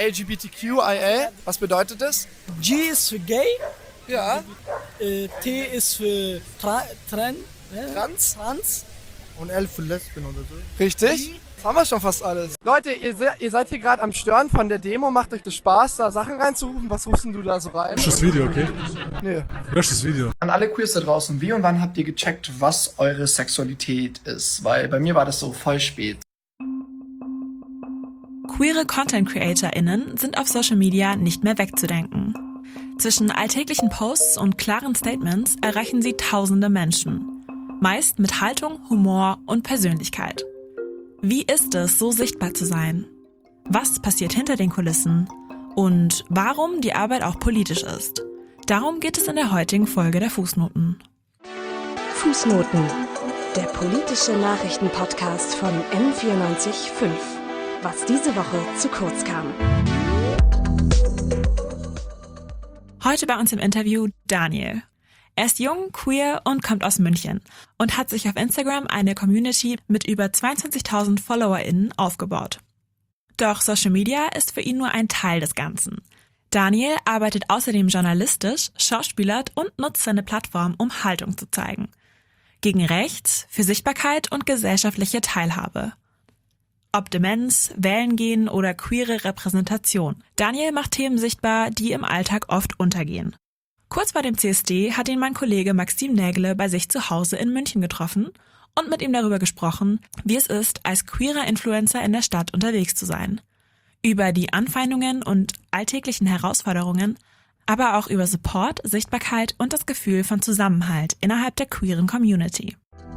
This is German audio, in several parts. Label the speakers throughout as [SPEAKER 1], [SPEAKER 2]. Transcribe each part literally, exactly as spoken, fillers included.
[SPEAKER 1] L G B T Q I A. Was bedeutet das?
[SPEAKER 2] G ist für gay.
[SPEAKER 1] Ja.
[SPEAKER 2] Äh, T ist für tra tran äh,
[SPEAKER 1] Trans.
[SPEAKER 2] trans.
[SPEAKER 3] Und L für Lesben oder so.
[SPEAKER 1] Richtig. Das haben wir schon fast alles. Leute, ihr, se ihr seid hier gerade am Stören von der Demo. Macht euch das Spaß, da Sachen reinzurufen? Was rufst denn du da so rein?
[SPEAKER 4] Lösch das Video, okay?
[SPEAKER 1] Nee.
[SPEAKER 4] Lösch das Video.
[SPEAKER 1] An alle Queers da draußen, wie und wann habt ihr gecheckt, was eure Sexualität ist? Weil bei mir war das so voll spät.
[SPEAKER 5] Queere Content-CreatorInnen sind auf Social Media nicht mehr wegzudenken. Zwischen alltäglichen Posts und klaren Statements erreichen sie tausende Menschen. Meist mit Haltung, Humor und Persönlichkeit. Wie ist es, so sichtbar zu sein? Was passiert hinter den Kulissen? Und warum die Arbeit auch politisch ist? Darum geht es in der heutigen Folge der Fußnoten.
[SPEAKER 6] Fußnoten, der politische Nachrichtenpodcast von M vierundneunzig Komma fünf. Was diese Woche zu kurz kam.
[SPEAKER 5] Heute bei uns im Interview Daniel. Er ist jung, queer und kommt aus München und hat sich auf Instagram eine Community mit über zweiundzwanzigtausend FollowerInnen aufgebaut. Doch Social Media ist für ihn nur ein Teil des Ganzen. Daniel arbeitet außerdem journalistisch, schauspielert und nutzt seine Plattform, um Haltung zu zeigen. Gegen Rechts, für Sichtbarkeit und gesellschaftliche Teilhabe. Ob Demenz, Wählen gehen oder queere Repräsentation. Daniel macht Themen sichtbar, die im Alltag oft untergehen. Kurz vor dem C S D hat ihn mein Kollege Maxim Nägele bei sich zu Hause in München getroffen und mit ihm darüber gesprochen, wie es ist, als queerer Influencer in der Stadt unterwegs zu sein. Über die Anfeindungen und alltäglichen Herausforderungen, aber auch über Support, Sichtbarkeit und das Gefühl von Zusammenhalt innerhalb der queeren Community.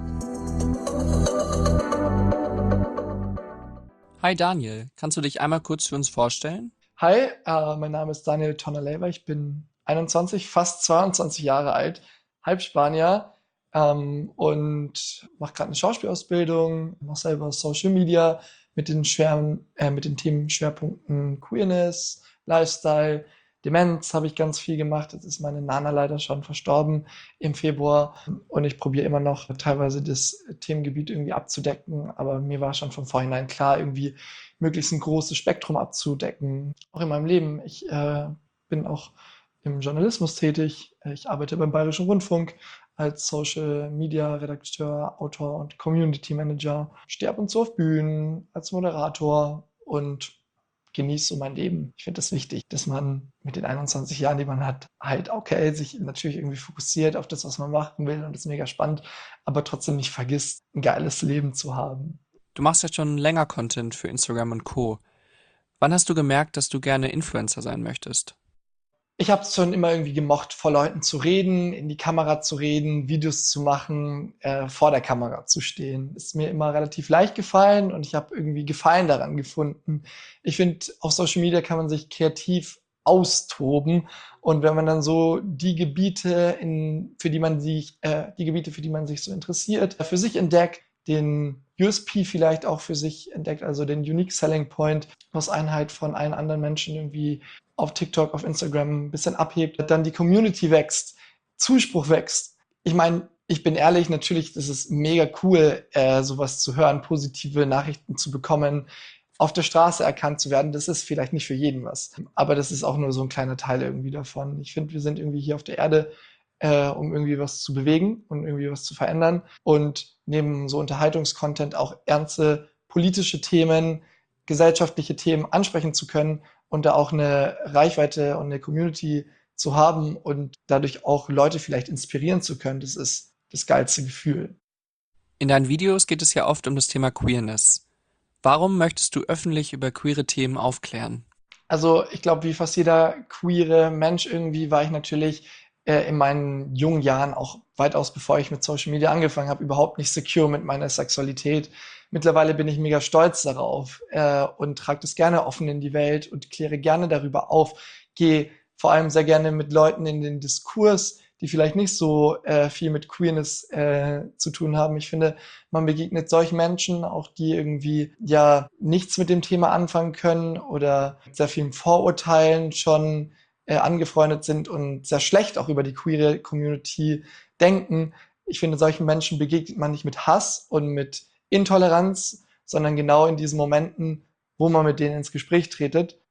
[SPEAKER 7] Hi Daniel, kannst du dich einmal kurz für uns vorstellen?
[SPEAKER 1] Hi, äh, mein Name ist Daniel Tonaleva. Ich bin einundzwanzig, fast zweiundzwanzig Jahre alt, halb Spanier ähm, und mache gerade eine Schauspielausbildung, mache selber Social Media mit den, schweren, äh, mit den Themenschwerpunkten Queerness, Lifestyle, Demenz habe ich ganz viel gemacht. Jetzt ist meine Nana leider schon verstorben im Februar und ich probiere immer noch teilweise das Themengebiet irgendwie abzudecken, aber mir war schon von vornherein klar, irgendwie möglichst ein großes Spektrum abzudecken. Auch in meinem Leben. Ich äh, bin auch im Journalismus tätig. Ich arbeite beim Bayerischen Rundfunk als Social Media Redakteur, Autor und Community Manager. Stehe ab und zu auf Bühnen als Moderator und genieße so mein Leben. Ich finde es das wichtig, dass man mit den einundzwanzig Jahren, die man hat, halt okay, sich natürlich irgendwie fokussiert auf das, was man machen will und das ist mega spannend, aber trotzdem nicht vergisst, ein geiles Leben zu haben.
[SPEAKER 7] Du machst ja schon länger Content für Instagram und Co. Wann hast du gemerkt, dass du gerne Influencer sein möchtest?
[SPEAKER 1] Ich habe es schon immer irgendwie gemocht, vor Leuten zu reden, in die Kamera zu reden, Videos zu machen, äh, vor der Kamera zu stehen. Ist mir immer relativ leicht gefallen und ich habe irgendwie Gefallen daran gefunden. Ich finde, auf Social Media kann man sich kreativ austoben und wenn man dann so die Gebiete, in, für die man sich, äh, die Gebiete, für die man sich so interessiert, für sich entdeckt, den U S P vielleicht auch für sich entdeckt, also den Unique Selling Point, was einen halt von allen anderen Menschen irgendwie auf TikTok, auf Instagram ein bisschen abhebt, dann die Community wächst, Zuspruch wächst. Ich meine, ich bin ehrlich, natürlich, das ist mega cool, äh, sowas zu hören, positive Nachrichten zu bekommen, auf der Straße erkannt zu werden. Das ist vielleicht nicht für jeden was, aber das ist auch nur so ein kleiner Teil irgendwie davon. Ich finde, wir sind irgendwie hier auf der Erde, äh, um irgendwie was zu bewegen und irgendwie was zu verändern und neben so Unterhaltungskontent auch ernste politische Themen, gesellschaftliche Themen ansprechen zu können und da auch eine Reichweite und eine Community zu haben und dadurch auch Leute vielleicht inspirieren zu können, das ist das geilste Gefühl.
[SPEAKER 7] In deinen Videos geht es ja oft um das Thema Queerness. Warum möchtest du öffentlich über queere Themen aufklären?
[SPEAKER 1] Also ich glaube, wie fast jeder queere Mensch irgendwie war ich natürlich äh, in meinen jungen Jahren, auch weitaus bevor ich mit Social Media angefangen habe, überhaupt nicht secure mit meiner Sexualität. Mittlerweile bin ich mega stolz darauf äh, und trage das gerne offen in die Welt und kläre gerne darüber auf. Gehe vor allem sehr gerne mit Leuten in den Diskurs, die vielleicht nicht so äh, viel mit Queerness äh, zu tun haben. Ich finde, man begegnet solchen Menschen, auch die irgendwie ja nichts mit dem Thema anfangen können oder mit sehr vielen Vorurteilen schon äh, angefreundet sind und sehr schlecht auch über die queere Community denken. Ich finde, solchen Menschen begegnet man nicht mit Hass und mit Intoleranz, sondern genau in diesen Momenten, wo man mit denen ins Gespräch tretet,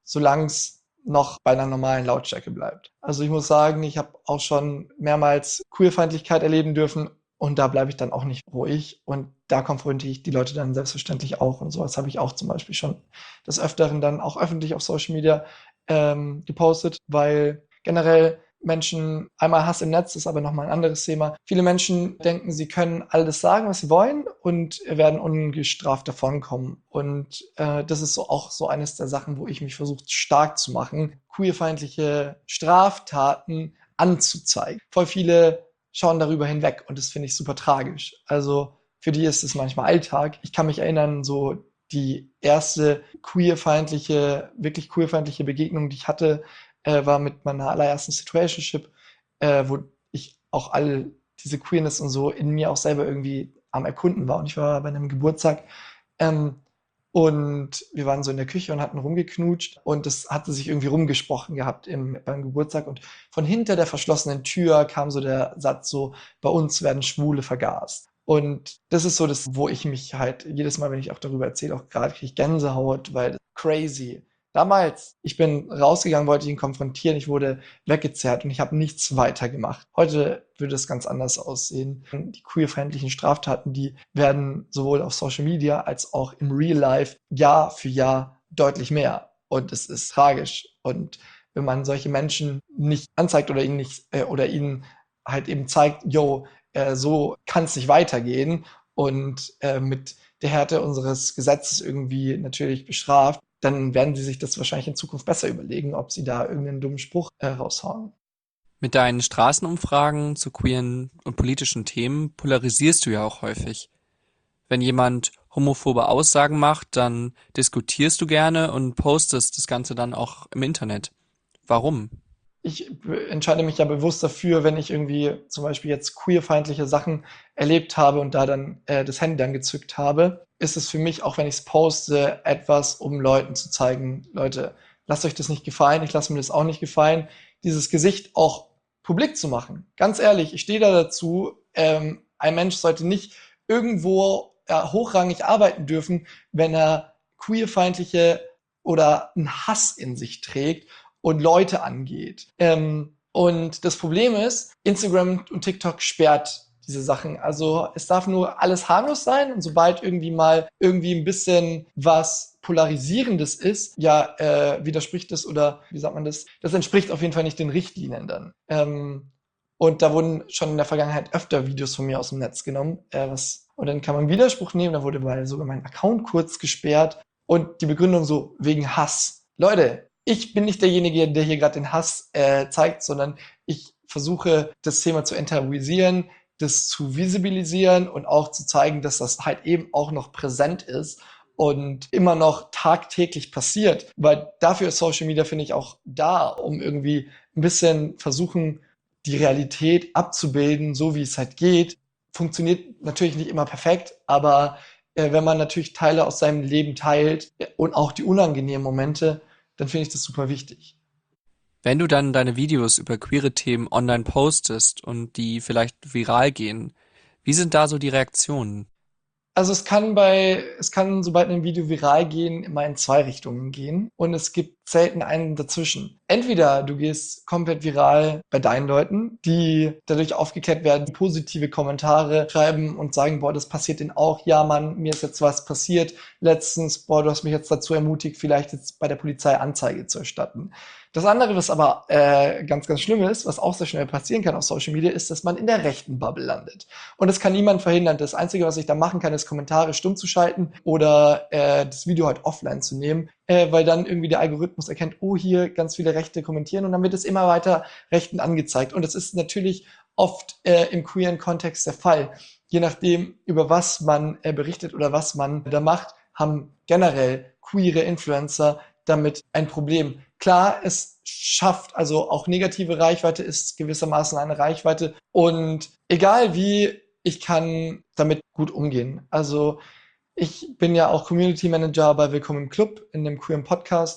[SPEAKER 1] solange es noch bei einer normalen Lautstärke bleibt. Also ich muss sagen, ich habe auch schon mehrmals Queerfeindlichkeit erleben dürfen und da bleibe ich dann auch nicht ruhig und da konfrontiere ich die Leute dann selbstverständlich auch und sowas habe ich auch zum Beispiel schon des Öfteren dann auch öffentlich auf Social Media ähm, gepostet, weil generell Menschen, einmal Hass im Netz ist aber nochmal ein anderes Thema. Viele Menschen denken, sie können alles sagen, was sie wollen und werden ungestraft davonkommen. Und äh, das ist so auch so eines der Sachen, wo ich mich versuche stark zu machen, queerfeindliche Straftaten anzuzeigen. Voll viele schauen darüber hinweg und das finde ich super tragisch. Also für die ist es manchmal Alltag. Ich kann mich erinnern, so die erste queerfeindliche, wirklich queerfeindliche Begegnung, die ich hatte, äh, war mit meiner allerersten Situationship, äh, wo ich auch all diese Queerness und so in mir auch selber irgendwie am Erkunden war. Und ich war bei einem Geburtstag ähm, und wir waren so in der Küche und hatten rumgeknutscht und das hatte sich irgendwie rumgesprochen gehabt im, beim Geburtstag. Und von hinter der verschlossenen Tür kam so der Satz so, bei uns werden Schwule vergast. Und das ist so das, wo ich mich halt jedes Mal, wenn ich auch darüber erzähle, auch gerade kriege ich Gänsehaut, weil crazy. Damals, ich bin rausgegangen, wollte ihn konfrontieren, ich wurde weggezerrt und ich habe nichts weiter gemacht. Heute würde es ganz anders aussehen. Die queerfeindlichen Straftaten, die werden sowohl auf Social Media als auch im Real Life Jahr für Jahr deutlich mehr. Und es ist tragisch. Und wenn man solche Menschen nicht anzeigt oder ihnen nicht äh, oder ihnen halt eben zeigt, yo, äh, so kann es nicht weitergehen und äh, mit der Härte unseres Gesetzes irgendwie natürlich bestraft, dann werden sie sich das wahrscheinlich in Zukunft besser überlegen, ob sie da irgendeinen dummen Spruch äh, raushauen.
[SPEAKER 7] Mit deinen Straßenumfragen zu queeren und politischen Themen polarisierst du ja auch häufig. Wenn jemand homophobe Aussagen macht, dann diskutierst du gerne und postest das Ganze dann auch im Internet. Warum?
[SPEAKER 1] Ich entscheide mich ja bewusst dafür, wenn ich irgendwie zum Beispiel jetzt queerfeindliche Sachen erlebt habe und da dann äh, das Handy dann gezückt habe, ist es für mich, auch wenn ich es poste, etwas, um Leuten zu zeigen, Leute, lasst euch das nicht gefallen, ich lasse mir das auch nicht gefallen, dieses Gesicht auch publik zu machen. Ganz ehrlich, ich stehe da dazu, ähm, ein Mensch sollte nicht irgendwo äh, hochrangig arbeiten dürfen, wenn er queerfeindliche oder einen Hass in sich trägt und Leute angeht. Ähm, und das Problem ist, Instagram und TikTok sperrt diese Sachen. Also es darf nur alles harmlos sein und sobald irgendwie mal irgendwie ein bisschen was Polarisierendes ist, ja, äh, widerspricht es oder wie sagt man das? Das entspricht auf jeden Fall nicht den Richtlinien dann. Ähm, und da wurden schon in der Vergangenheit öfter Videos von mir aus dem Netz genommen. Äh, was, und dann kann man Widerspruch nehmen, da wurde mal sogar mein Account kurz gesperrt und die Begründung so, wegen Hass. Leute, ich bin nicht derjenige, der hier gerade den Hass äh, zeigt, sondern ich versuche, das Thema zu enttabuisieren, das zu visibilisieren und auch zu zeigen, dass das halt eben auch noch präsent ist und immer noch tagtäglich passiert. Weil dafür ist Social Media, finde ich, auch da, um irgendwie ein bisschen versuchen, die Realität abzubilden, so wie es halt geht. Funktioniert natürlich nicht immer perfekt, aber äh, wenn man natürlich Teile aus seinem Leben teilt und auch die unangenehmen Momente, dann finde ich das super wichtig.
[SPEAKER 7] Wenn du dann deine Videos über queere Themen online postest und die vielleicht viral gehen, wie sind da so die Reaktionen?
[SPEAKER 1] Also es kann bei, es kann, sobald ein Video viral gehen, immer in zwei Richtungen gehen und es gibt selten einen dazwischen. Entweder du gehst komplett viral bei deinen Leuten, die dadurch aufgeklärt werden, positive Kommentare schreiben und sagen, boah, das passiert denen auch, ja Mann, mir ist jetzt was passiert letztens, boah, du hast mich jetzt dazu ermutigt, vielleicht jetzt bei der Polizei Anzeige zu erstatten. Das andere, was aber äh, ganz, ganz schlimm ist, was auch sehr schnell passieren kann auf Social Media, ist, dass man in der rechten Bubble landet. Und das kann niemand verhindern. Das Einzige, was ich da machen kann, ist Kommentare stumm zu schalten oder äh, das Video halt offline zu nehmen, äh, weil dann irgendwie der Algorithmus erkennt, oh, hier ganz viele Rechte kommentieren und dann wird es immer weiter Rechten angezeigt. Und das ist natürlich oft äh, im queeren Kontext der Fall. Je nachdem, über was man äh, berichtet oder was man da macht, haben generell queere Influencer damit ein Problem. Klar, es schafft, also auch negative Reichweite ist gewissermaßen eine Reichweite und egal wie, ich kann damit gut umgehen. Also ich bin ja auch Community Manager bei Willkommen im Club, in dem queeren Podcast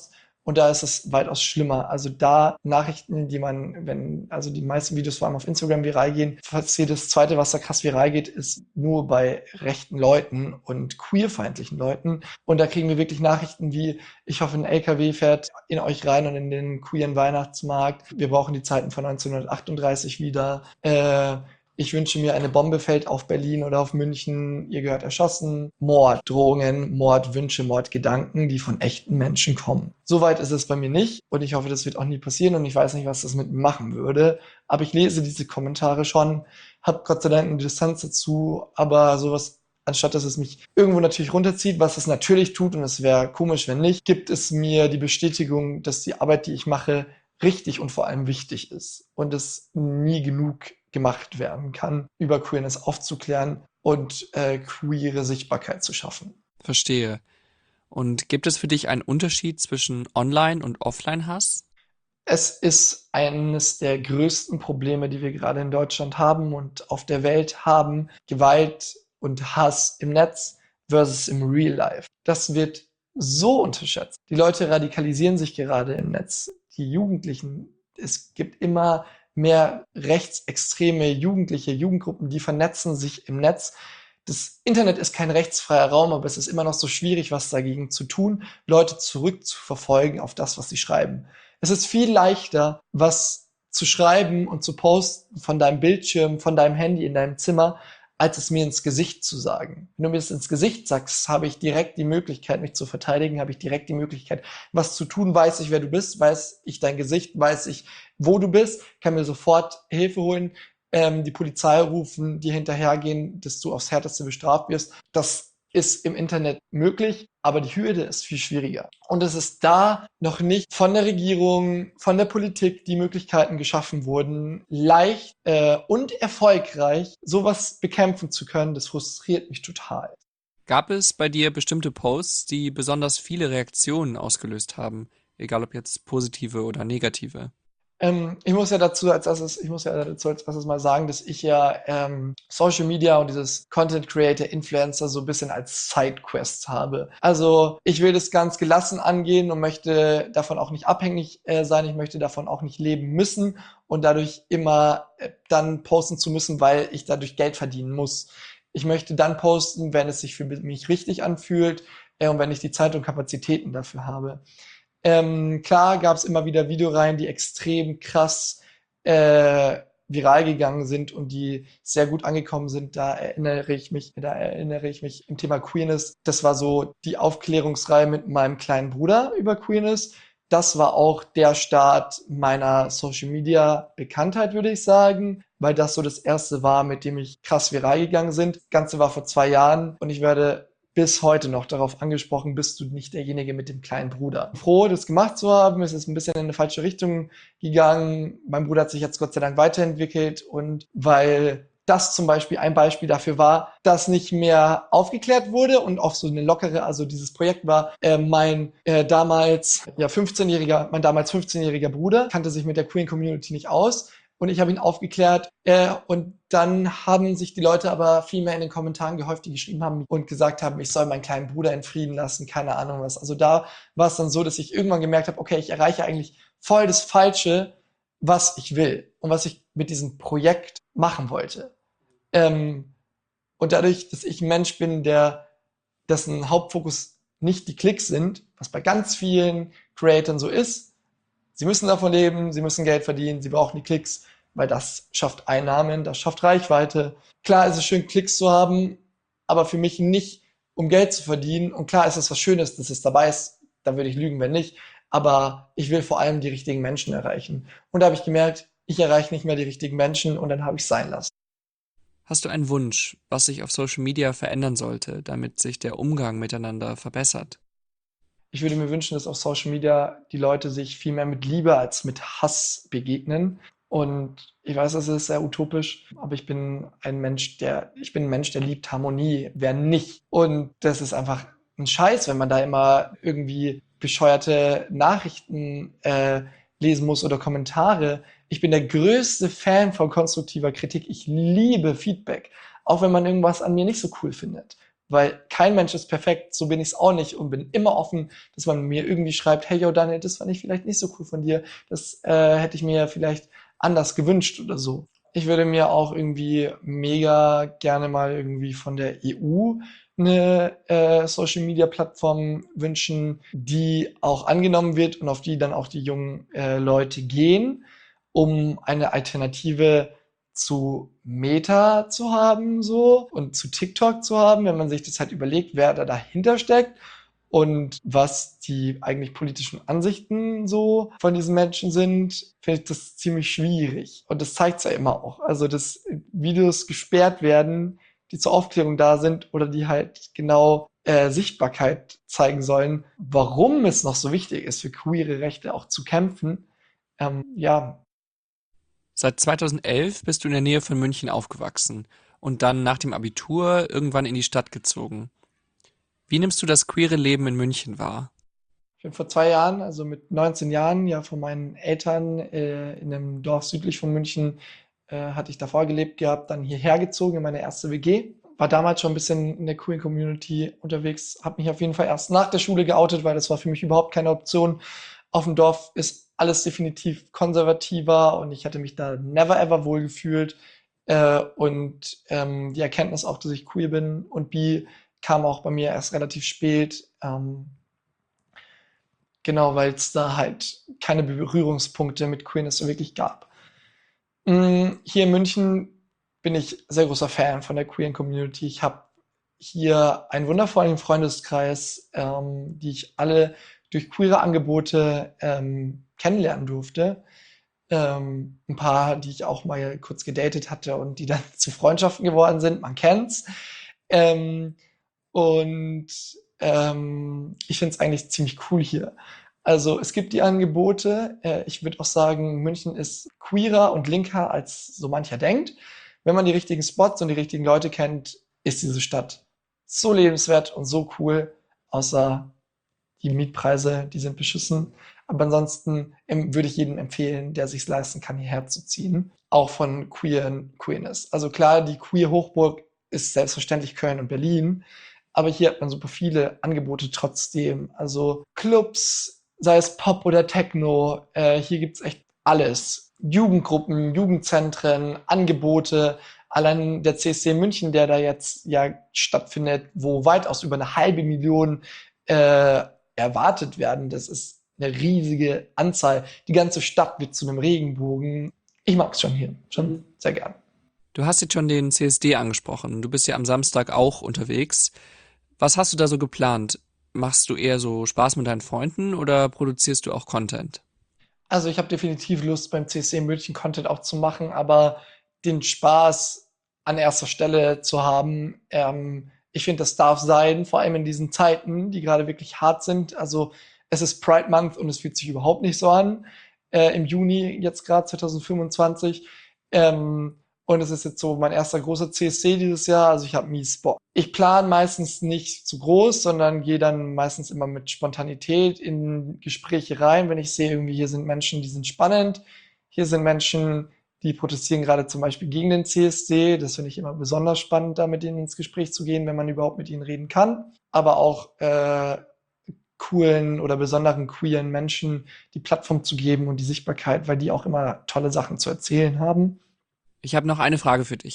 [SPEAKER 1] Und da ist es weitaus schlimmer. Also da Nachrichten, die man, wenn, also die meisten Videos vor allem auf Instagram viral gehen, passiert das Zweite, was da krass viral geht, ist nur bei rechten Leuten und queerfeindlichen Leuten. Und da kriegen wir wirklich Nachrichten wie, ich hoffe, ein L K W fährt in euch rein und in den queeren Weihnachtsmarkt. Wir brauchen die Zeiten von neunzehnhundertachtunddreißig wieder. Äh, Ich wünsche mir, eine Bombe fällt auf Berlin oder auf München, ihr gehört erschossen. Morddrohungen, Mordwünsche, Mordgedanken, die von echten Menschen kommen. Soweit ist es bei mir nicht und ich hoffe, das wird auch nie passieren und ich weiß nicht, was das mit mir machen würde. Aber ich lese diese Kommentare schon, habe Gott sei Dank eine Distanz dazu, aber sowas, anstatt dass es mich irgendwo natürlich runterzieht, was es natürlich tut und es wäre komisch, wenn nicht, gibt es mir die Bestätigung, dass die Arbeit, die ich mache, richtig und vor allem wichtig ist und es nie genug gemacht werden kann, über Queerness aufzuklären und äh, queere Sichtbarkeit zu schaffen.
[SPEAKER 7] Verstehe. Und gibt es für dich einen Unterschied zwischen Online- und Offline-Hass?
[SPEAKER 1] Es ist eines der größten Probleme, die wir gerade in Deutschland haben und auf der Welt haben, Gewalt und Hass im Netz versus im Real Life. Das wird so unterschätzt. Die Leute radikalisieren sich gerade im Netz. Die Jugendlichen, es gibt immer mehr rechtsextreme Jugendliche, Jugendgruppen, die vernetzen sich im Netz. Das Internet ist kein rechtsfreier Raum, aber es ist immer noch so schwierig, was dagegen zu tun, Leute zurückzuverfolgen auf das, was sie schreiben. Es ist viel leichter, was zu schreiben und zu posten von deinem Bildschirm, von deinem Handy in deinem Zimmer, als es mir ins Gesicht zu sagen. Wenn du mir das ins Gesicht sagst, habe ich direkt die Möglichkeit, mich zu verteidigen, habe ich direkt die Möglichkeit, was zu tun, weiß ich, wer du bist, weiß ich dein Gesicht, weiß ich, wo du bist, kann mir sofort Hilfe holen, ähm, die Polizei rufen, dir hinterhergehen, dass du aufs Härteste bestraft wirst. Das ist im Internet möglich, aber die Hürde ist viel schwieriger. Und es ist da noch nicht von der Regierung, von der Politik die Möglichkeiten geschaffen wurden, leicht äh, und erfolgreich sowas bekämpfen zu können. Das frustriert mich total.
[SPEAKER 7] Gab es bei dir bestimmte Posts, die besonders viele Reaktionen ausgelöst haben? Egal ob jetzt positive oder negative.
[SPEAKER 1] Ähm, ich muss ja dazu als erstes, ich muss ja dazu als erstes mal sagen, dass ich ja ähm, Social Media und dieses Content Creator, Influencer so ein bisschen als Sidequest habe. Also ich will das ganz gelassen angehen und möchte davon auch nicht abhängig äh, sein. Ich möchte davon auch nicht leben müssen und dadurch immer äh, dann posten zu müssen, weil ich dadurch Geld verdienen muss. Ich möchte dann posten, wenn es sich für mich richtig anfühlt äh, und wenn ich die Zeit und Kapazitäten dafür habe. Ähm, klar gab es immer wieder Videoreihen, die extrem krass äh, viral gegangen sind und die sehr gut angekommen sind. Da erinnere ich mich, da erinnere ich mich im Thema Queerness. Das war so die Aufklärungsreihe mit meinem kleinen Bruder über Queerness. Das war auch der Start meiner Social Media Bekanntheit, würde ich sagen, weil das so das erste war, mit dem ich krass viral gegangen sind. Das Ganze war vor zwei Jahren und ich werde bis heute noch darauf angesprochen, bist du nicht derjenige mit dem kleinen Bruder. Froh, das gemacht zu haben, es ist ein bisschen in eine falsche Richtung gegangen. Mein Bruder hat sich jetzt Gott sei Dank weiterentwickelt und weil das zum Beispiel ein Beispiel dafür war, dass nicht mehr aufgeklärt wurde und auch so eine lockere, also dieses Projekt war, äh, mein äh, damals ja fünfzehnjähriger, mein damals fünfzehnjähriger Bruder kannte sich mit der Queer Community nicht aus. Und ich habe ihn aufgeklärt äh, und dann haben sich die Leute aber viel mehr in den Kommentaren gehäuft, die geschrieben haben und gesagt haben, ich soll meinen kleinen Bruder in Frieden lassen, keine Ahnung was. Also da war es dann so, dass ich irgendwann gemerkt habe, okay, ich erreiche eigentlich voll das Falsche, was ich will und was ich mit diesem Projekt machen wollte. Ähm, und dadurch, dass ich ein Mensch bin, der dessen Hauptfokus nicht die Klicks sind, was bei ganz vielen Creatoren so ist, sie müssen davon leben, sie müssen Geld verdienen, sie brauchen die Klicks, weil das schafft Einnahmen, das schafft Reichweite. Klar ist es schön, Klicks zu haben, aber für mich nicht, um Geld zu verdienen. Und klar ist es was Schönes, dass es dabei ist, da würde ich lügen, wenn nicht. Aber ich will vor allem die richtigen Menschen erreichen. Und da habe ich gemerkt, ich erreiche nicht mehr die richtigen Menschen und dann habe ich es sein lassen.
[SPEAKER 7] Hast du einen Wunsch, was sich auf Social Media verändern sollte, damit sich der Umgang miteinander verbessert?
[SPEAKER 1] Ich würde mir wünschen, dass auf Social Media die Leute sich viel mehr mit Liebe als mit Hass begegnen. Und ich weiß, das ist sehr utopisch, aber ich bin ein Mensch, der, ich bin ein Mensch, der liebt Harmonie. Wer nicht? Und das ist einfach ein Scheiß, wenn man da immer irgendwie bescheuerte Nachrichten äh, lesen muss oder Kommentare. Ich bin der größte Fan von konstruktiver Kritik. Ich liebe Feedback, auch wenn man irgendwas an mir nicht so cool findet. weil kein Mensch ist perfekt, so bin ich es auch nicht und bin immer offen, dass man mir irgendwie schreibt, hey, yo, Daniel, das fand ich vielleicht nicht so cool von dir, das äh, hätte ich mir vielleicht anders gewünscht oder so. Ich würde mir auch irgendwie mega gerne mal irgendwie von der E U eine äh, Social-Media-Plattform wünschen, die auch angenommen wird und auf die dann auch die jungen äh, Leute gehen, um eine Alternative zu Meta zu haben so und zu TikTok zu haben, wenn man sich das halt überlegt, wer da dahinter steckt und was die eigentlich politischen Ansichten so von diesen Menschen sind, finde ich das ziemlich schwierig. Und das zeigt es ja immer auch. Also, dass Videos gesperrt werden, die zur Aufklärung da sind oder die halt genau äh, Sichtbarkeit zeigen sollen, warum es noch so wichtig ist, für queere Rechte auch zu kämpfen. Ähm, ja.
[SPEAKER 7] Seit zweitausendelf bist du in der Nähe von München aufgewachsen und dann nach dem Abitur irgendwann in die Stadt gezogen. Wie nimmst du das queere Leben in München wahr?
[SPEAKER 1] Ich bin vor zwei Jahren, also mit neunzehn Jahren, ja von meinen Eltern äh, in einem Dorf südlich von München, äh, hatte ich davor gelebt gehabt, dann hierher gezogen in meine erste W G. War damals schon ein bisschen in der queer Community unterwegs, habe mich auf jeden Fall erst nach der Schule geoutet, weil das war für mich überhaupt keine Option. Auf dem Dorf ist alles definitiv konservativer und ich hatte mich da never ever wohl gefühlt. Äh, und ähm, die Erkenntnis auch, dass ich queer bin und bi, kam auch bei mir erst relativ spät. Ähm, genau, weil es da halt keine Berührungspunkte mit Queerness so wirklich gab. Mhm, hier in München bin ich sehr großer Fan von der queeren Community. Ich habe hier einen wundervollen Freundeskreis, ähm, die ich alle durch queere Angebote ähm, kennenlernen durfte. Ähm, ein paar, die ich auch mal kurz gedatet hatte und die dann zu Freundschaften geworden sind. Man kennt's. Ähm, und ähm, ich finde es eigentlich ziemlich cool hier. Also es gibt die Angebote. Äh, ich würde auch sagen, München ist queerer und linker, als so mancher denkt. Wenn man die richtigen Spots und die richtigen Leute kennt, ist diese Stadt so lebenswert und so cool, außer die Mietpreise, die sind beschissen. Aber ansonsten ähm, würde ich jedem empfehlen, der sich leisten kann, hierher zu ziehen. Auch von queeren Queerness. Also klar, die queer Hochburg ist selbstverständlich Köln und Berlin. Aber hier hat man super viele Angebote trotzdem. Also Clubs, sei es Pop oder Techno. Äh, hier gibt's echt alles. Jugendgruppen, Jugendzentren, Angebote. Allein der C S D München, der da jetzt ja stattfindet, wo weitaus über eine halbe Million äh, erwartet werden. Das ist eine riesige Anzahl. Die ganze Stadt wird zu einem Regenbogen. Ich mag es schon hier, schon sehr gern.
[SPEAKER 7] Du hast jetzt schon den C S D angesprochen. Du bist ja am Samstag auch unterwegs. Was hast du da so geplant? Machst du eher so Spaß mit deinen Freunden oder produzierst du auch Content?
[SPEAKER 1] Also ich habe definitiv Lust, beim C S D München Content auch zu machen, aber den Spaß an erster Stelle zu haben, ähm, ich finde, das darf sein, vor allem in diesen Zeiten, die gerade wirklich hart sind. Also es ist Pride Month und es fühlt sich überhaupt nicht so an, äh, im Juni jetzt gerade zwanzig fünfundzwanzig. Ähm, und es ist jetzt so mein erster großer C S D dieses Jahr, also ich habe mies Bock. Ich plane meistens nicht zu groß, sondern gehe dann meistens immer mit Spontanität in Gespräche rein, wenn ich sehe, irgendwie hier sind Menschen, die sind spannend, hier sind Menschen, die protestieren gerade zum Beispiel gegen den C S D. Das finde ich immer besonders spannend, da mit denen ins Gespräch zu gehen, wenn man überhaupt mit ihnen reden kann. Aber auch äh, coolen oder besonderen queeren Menschen die Plattform zu geben und die Sichtbarkeit, weil die auch immer tolle Sachen zu erzählen haben.
[SPEAKER 7] Ich habe noch eine Frage für dich.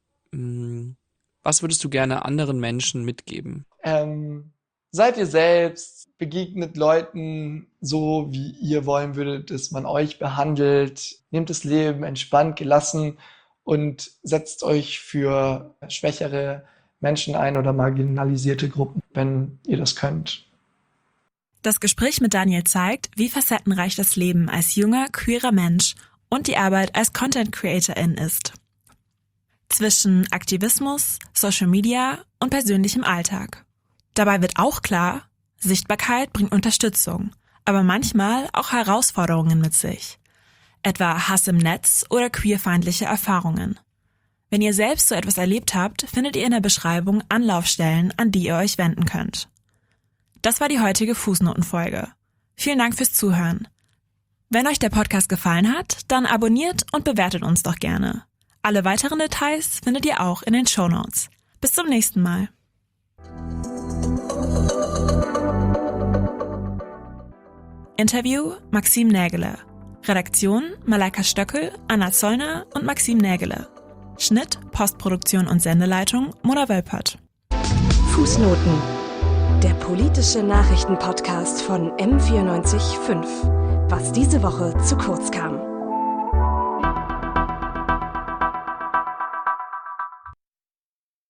[SPEAKER 7] Was würdest du gerne anderen Menschen mitgeben?
[SPEAKER 1] Ähm, seid ihr selbst, begegnet Leuten so, wie ihr wollen würdet, dass man euch behandelt. Nehmt das Leben entspannt, gelassen und setzt euch für schwächere Menschen ein oder marginalisierte Gruppen, wenn ihr das könnt.
[SPEAKER 5] Das Gespräch mit Daniel zeigt, wie facettenreich das Leben als junger, queerer Mensch und die Arbeit als Content-Creatorin ist. Zwischen Aktivismus, Social Media und persönlichem Alltag. Dabei wird auch klar, Sichtbarkeit bringt Unterstützung, aber manchmal auch Herausforderungen mit sich. Etwa Hass im Netz oder queerfeindliche Erfahrungen. Wenn ihr selbst so etwas erlebt habt, findet ihr in der Beschreibung Anlaufstellen, an die ihr euch wenden könnt. Das war die heutige Fußnotenfolge. Vielen Dank fürs Zuhören. Wenn euch der Podcast gefallen hat, dann abonniert und bewertet uns doch gerne. Alle weiteren Details findet ihr auch in den Shownotes. Bis zum nächsten Mal. Interview Maxim Nägele. Redaktion Malaika Stöckel, Anna Zollner und Maxim Nägele. Schnitt, Postproduktion und Sendeleitung Mona Wölpert.
[SPEAKER 6] Fußnoten. Der politische Nachrichtenpodcast von M vierundneunzig Komma fünf. Was diese Woche zu kurz kam.